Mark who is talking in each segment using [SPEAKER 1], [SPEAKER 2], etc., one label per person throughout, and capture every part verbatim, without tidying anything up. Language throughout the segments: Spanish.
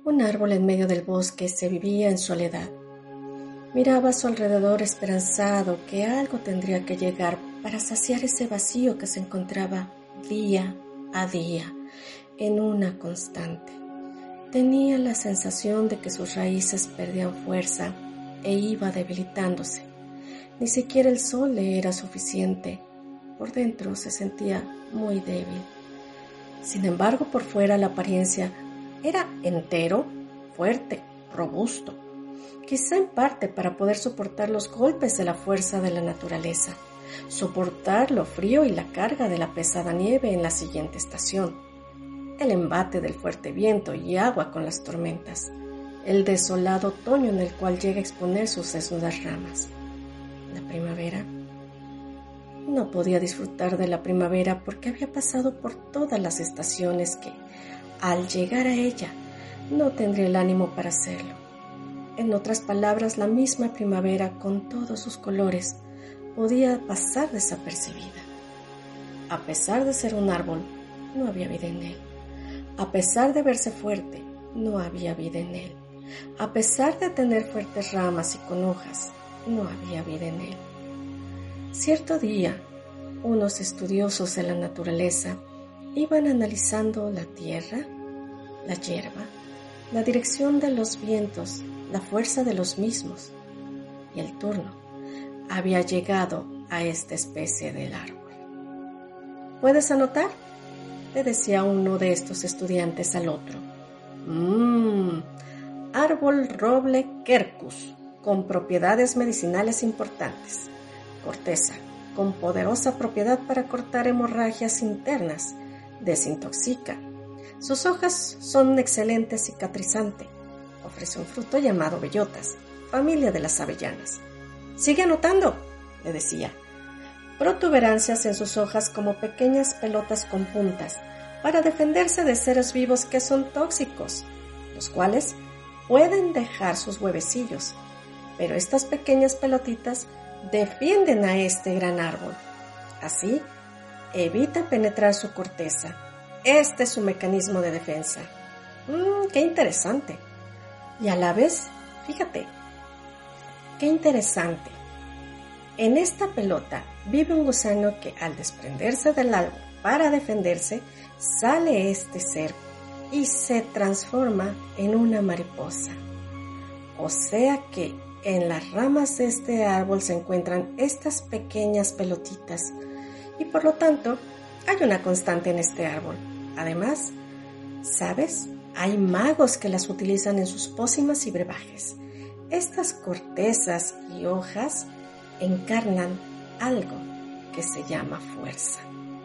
[SPEAKER 1] Un árbol en medio del bosque se vivía en soledad. Miraba a su alrededor esperanzado que algo tendría que llegar para saciar ese vacío que se encontraba día a día en una constante. Tenía la sensación de que sus raíces perdían fuerza e iba debilitándose. Ni siquiera el sol le era suficiente. Por dentro se sentía muy débil. Sin embargo, por fuera la apariencia era entero, fuerte, robusto. Quizá en parte para poder soportar los golpes de la fuerza de la naturaleza, soportar lo frío y la carga de la pesada nieve en la siguiente estación, el embate del fuerte viento y agua con las tormentas, el desolado otoño en el cual llega a exponer sus desnudas ramas. La primavera. No podía disfrutar de la primavera porque había pasado por todas las estaciones que, al llegar a ella, no tendría el ánimo para hacerlo. En otras palabras, la misma primavera, con todos sus colores, podía pasar desapercibida. A pesar de ser un árbol, no había vida en él. A pesar de verse fuerte, no había vida en él. A pesar de tener fuertes ramas y con hojas, no había vida en él. Cierto día, unos estudiosos de la naturaleza iban analizando la tierra, la hierba, la dirección de los vientos, la fuerza de los mismos, y el turno había llegado a esta especie del árbol. ¿Puedes anotar?, le decía uno de estos estudiantes al otro. Mmm, árbol roble quercus, con propiedades medicinales importantes. Corteza, con poderosa propiedad para cortar hemorragias internas. Desintoxica. Sus hojas son un excelente cicatrizante. Ofrece un fruto llamado bellotas, familia de las avellanas. Sigue anotando, le decía. Protuberancias en sus hojas como pequeñas pelotas con puntas para defenderse de seres vivos que son tóxicos, los cuales pueden dejar sus huevecillos, pero estas pequeñas pelotitas defienden a este gran árbol. Así, evita penetrar su corteza. Este es su mecanismo de defensa. Mmm, qué interesante. Y a la vez, fíjate, qué interesante. En esta pelota vive un gusano que al desprenderse del árbol para defenderse, sale este ser y se transforma en una mariposa. O sea que en las ramas de este árbol se encuentran estas pequeñas pelotitas y por lo tanto hay una constante en este árbol. Además, ¿sabes? Hay magos que las utilizan en sus pócimas y brebajes. Estas cortezas y hojas encarnan algo que se llama fuerza.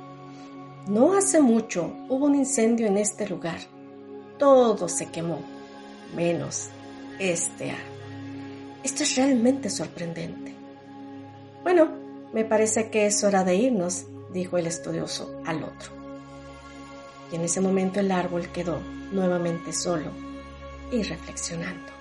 [SPEAKER 1] No hace mucho hubo un incendio en este lugar. Todo se quemó, menos este árbol. Esto es realmente sorprendente. Bueno, me parece que es hora de irnos, dijo el estudioso al otro. Y en ese momento el árbol quedó nuevamente solo y reflexionando.